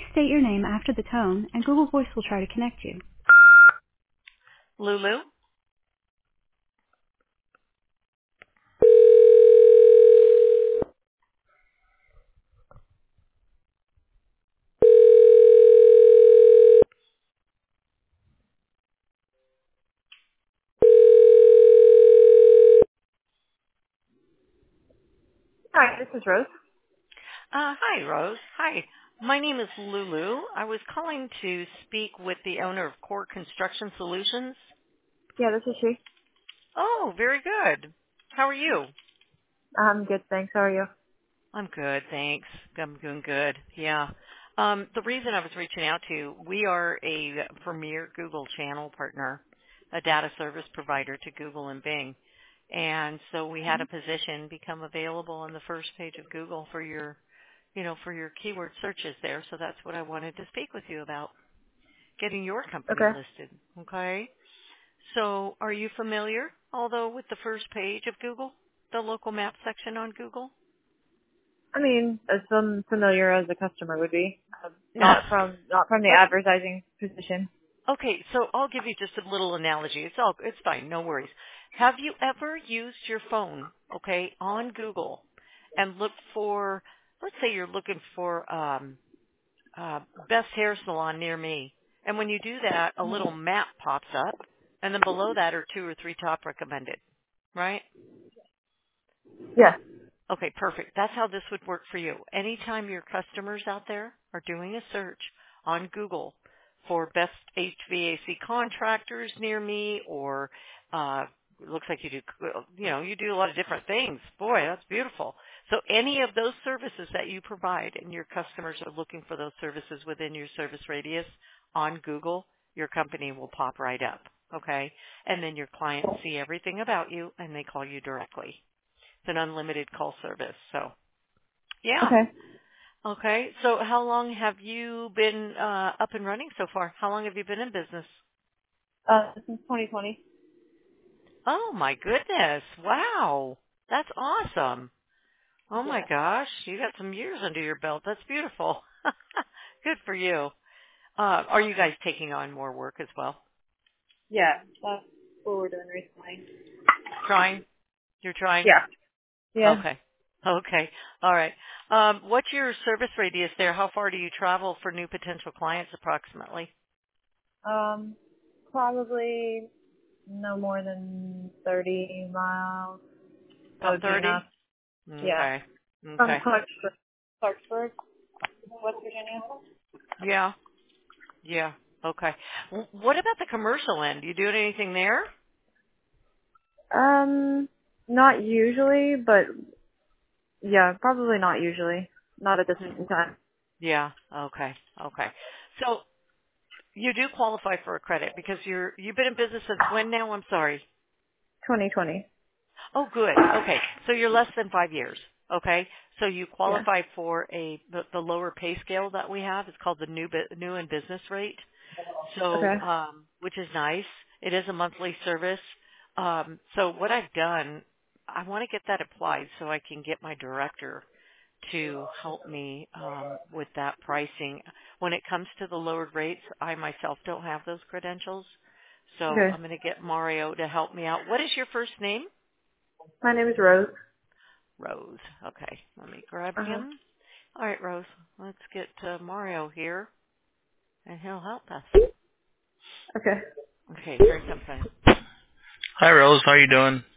state your name after the tone, and Google Voice will try to connect you. Lulu? Hi, this is Rose. Hi, Rose. Hi. My name is Lulu. I was calling to speak with the owner of Core Construction Solutions. Yeah, this is she. Oh, very good. How are you? I'm good, thanks. How are you? I'm good, thanks. I'm doing good. Yeah. The reason I was reaching out to you, we are a premier Google channel partner, a data service provider to Google and Bing. And so we had a position become available on the first page of Google for your, for your keyword searches there. So that's what I wanted to speak with you about, getting your company Okay. listed. Okay. So are you familiar, although, with the first page of Google, the local map section on Google? I mean, as familiar as a customer would be. Yeah. Not from the advertising position. Okay, so I'll give you just a little analogy. It's fine, no worries. Have you ever used your phone, okay, on Google and looked for, let's say you're looking for best hair salon near me, and when you do that, a little map pops up, and then below that are 2 or 3 top recommended, right? Yeah. Okay, perfect. That's how this would work for you. Anytime your customers out there are doing a search on Google for best HVAC contractors near me, or it looks like you do, you do a lot of different things. Boy, that's beautiful. So any of those services that you provide and your customers are looking for those services within your service radius on Google, your company will pop right up, okay? And then your clients see everything about you and they call you directly. It's an unlimited call service. So, yeah. Okay. Okay. So how long have you been up and running so far? How long have you been in business? Since 2020. Oh, my goodness. Wow. That's awesome. Oh, my Yeah. gosh. You got some years under your belt. That's beautiful. Good for you. Are you guys taking on more work as well? Yeah, that's what we're doing recently. Trying? You're trying? Yeah. Yeah. Okay. Okay. All right. What's your service radius there? How far do you travel for new potential clients approximately? Probably no more than 30 miles. That About would be 30? enough. Yeah. Okay. From Okay. Clarksburg, West Virginia. Yeah. Yeah. Okay. What about the commercial end? You doing anything there? Not usually, but yeah, probably not usually. Not at this point in time. Yeah. Okay. Okay. So you do qualify for a credit because you've been in business since when now? I'm sorry. 2020. Oh, good. Okay. So you're less than 5 years. Okay. So you Yeah. qualify for the lower pay scale that we have. It's called the new and business rate. So, Okay. which is nice. It is a monthly service. So what I've done, I want to get that applied so I can get my director to help me with that pricing. When it comes to the lowered rates, I myself don't have those credentials. So Okay. I'm going to get Mario to help me out. What is your first name? My name is Rose. Rose. Okay. Let me grab Uh-huh. him. All right, Rose. Let's get Mario here, and he'll help us. Okay. Okay, here he comes in. Hi, Rose. How are you doing?